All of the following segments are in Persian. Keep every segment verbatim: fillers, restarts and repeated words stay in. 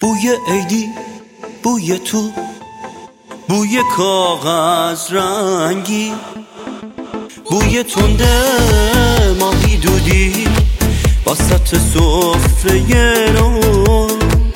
بوی عیدی، بوی تو، بوی کاغذ رنگی، بوی تنده ماهی دودی وسط سفره رو.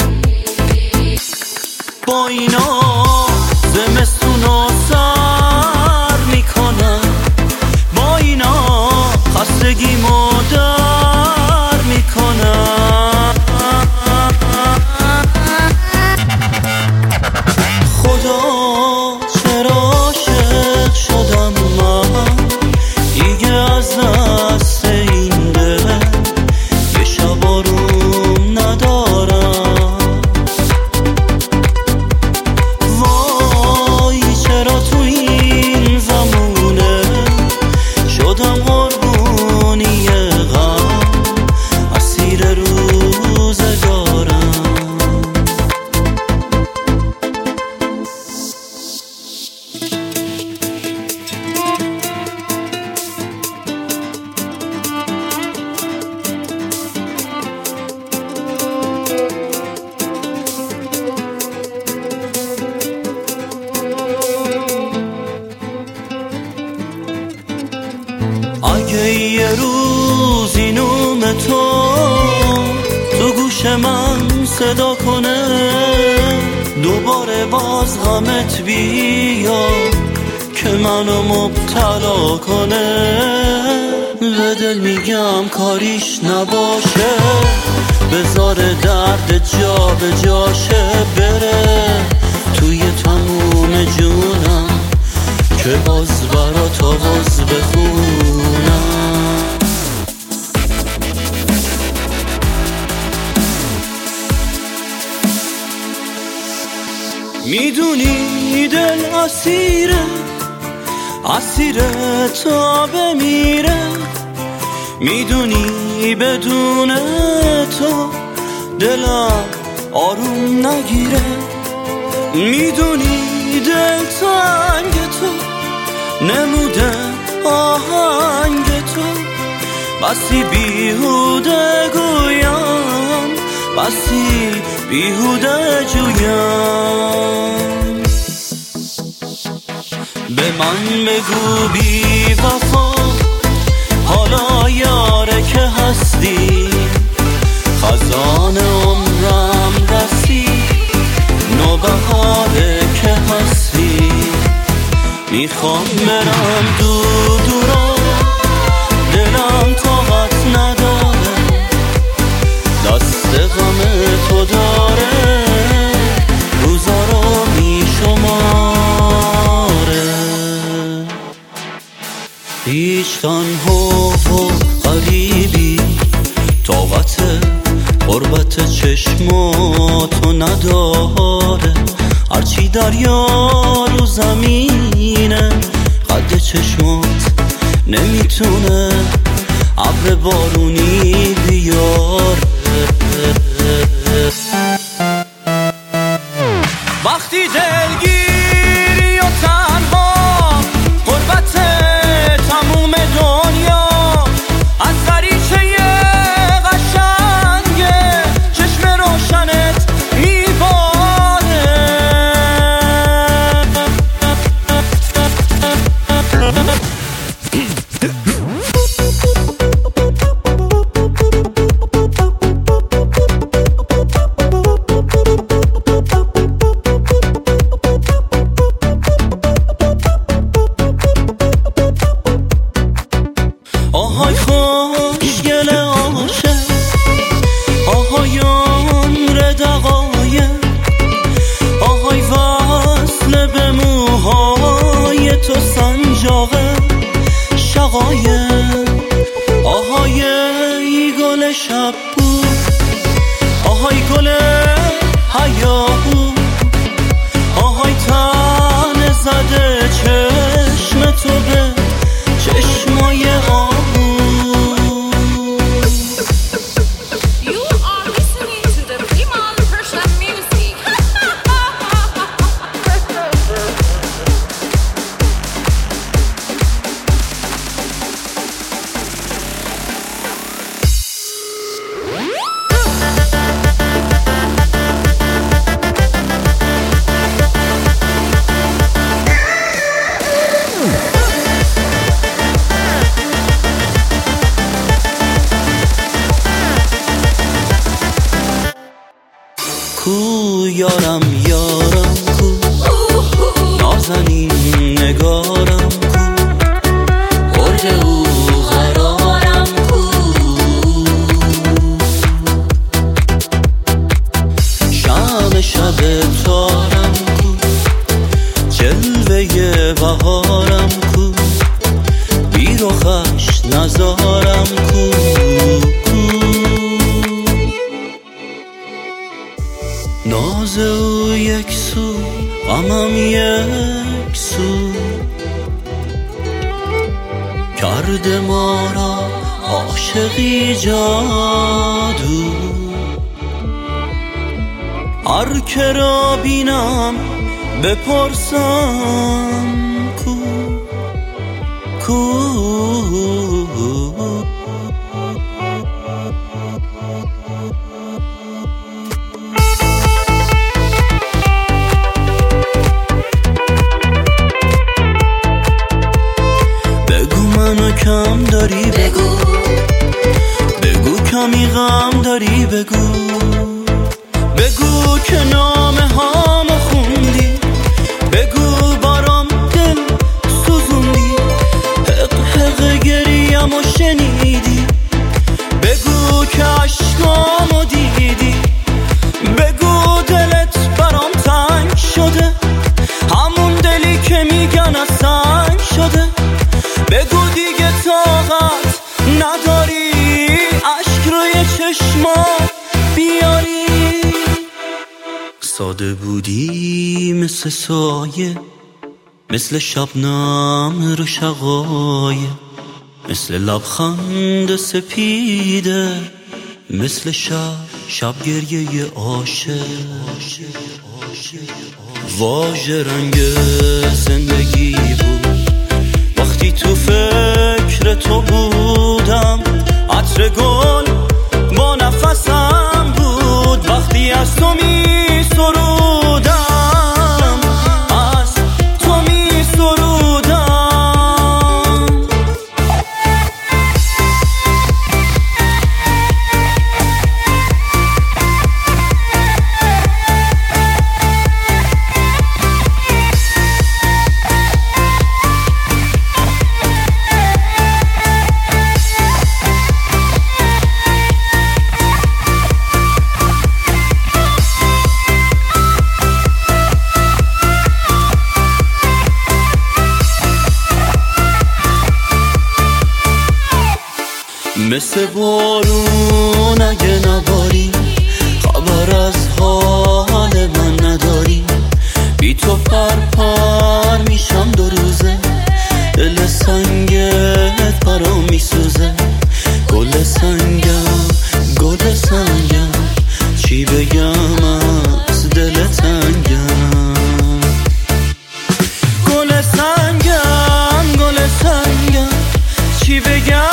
با اینا زمستونو سر میکنم، با اینا خستگیمو در میکنم. خدا چرا عاشق شدم من دیگه از دست این دل، یه شب آروم ندارم. وای چرا تو این زمونه شدم قربونی غم، اسیر روزگارم. اگه یه روزی نوم تو تو گوش من صدا کنه، دوباره باز غمت بیا که منو مبتلا کنه. به دل میگم کاریش نباشه، بذار درد جا به جاشه بره توی تموم جونم که باز برات آواز بخونم. میدونی دل اسیره، اسیره تا بمیره. میدونی بدون تو دلم آروم نگیره. میدونی دل تنگ تو نموده آهنگ تو، بسی بیهوده گویم، بسی بیهوده جویم. به من بگو بی وفا حالا یاره که هستی، خزان عمرم رسید نوبهاره که هستی. میخوام برم دور دورا، دلم طاقت نداره، دست غم تو داره روزا رو میشماره. هیچ تنها و غریبی طاقت قربت چشماتو نداره. هرچی دریا رو زمینه قد چشمات نمیتونه ابر بارونی بیاره. وقتی دلگیری و تنها قربت تموم دنیا از دریچه قشنگه چشم روشنت میباره. کو یارم یارم کو نازنین نگارم کو برج او قرارم کو شام شب تارم کو جلوه بهارم کو بیرخش نزارم کو ناز او یک سو غمم یک سو کرده ما را عاشقی جادو هر که را بینم بپرسم کو کو منو کم داری بگو بگو کمی غم داری بگو بگو که نامه هامو خوندی بگو برام دل سوزوندی حق حق گریه‌مو شنیدی بگو که عشقامو دیدی بگو دلت برام تنگ شده همون دلی که میگن از سنگ شده بگو دیگه طاقت نداری عشق روی چشما بیاری ساده بودی مثل سایه مثل شبنم رو شقایه مثل لبخند سپیده مثل شب شب گریه عاشق واژه رنگ زندگی بود وقتی تو فکر تو بودم عطر گل با نفسم بود وقتی از تو می سرودم از تو می سرودم مثل بارون اگه نباری خبر از حال من نداری بی تو پر پر میشم دو روزه دل سنگت برام میسوزه گل سنگم گل سنگم چی بگم از دل تنگم گل سنگم گل سنگم چی بگم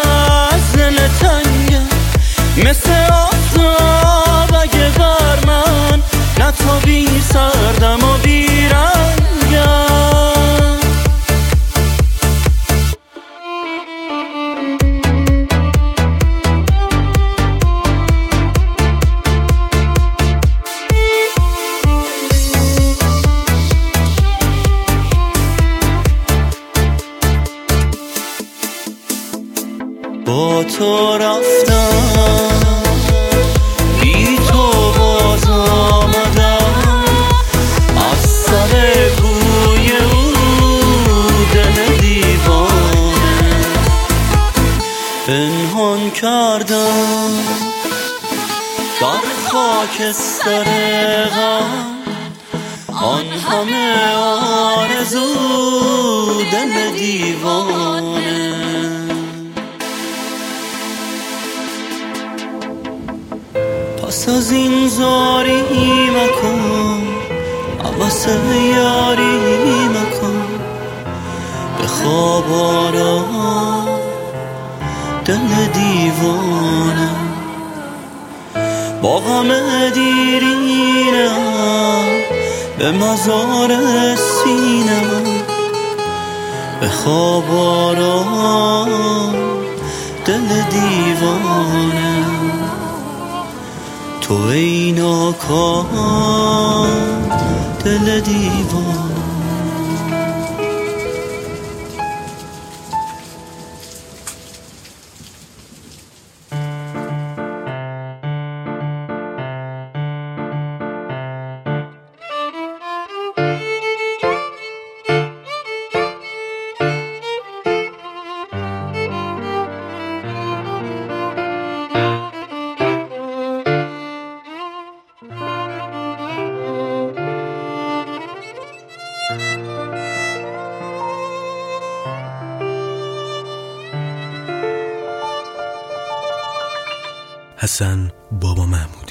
تنگم مثل آفتاب اگه بر من نتابی سردم و بیرنگم با تو رفتم بی تو باز آمدم از سر بوی او دل دیوانه پنهان کردم در خاکستر غم آن همه آرزو دل دیوانه پس از این زاری مکن عباس یاری مکن به خواب آرام دل دیوانه با غم دیرینم به مزار سینم به خواب آرام دل دیوانه تو ای ناکام دل دیوان. حسن بابا محمود.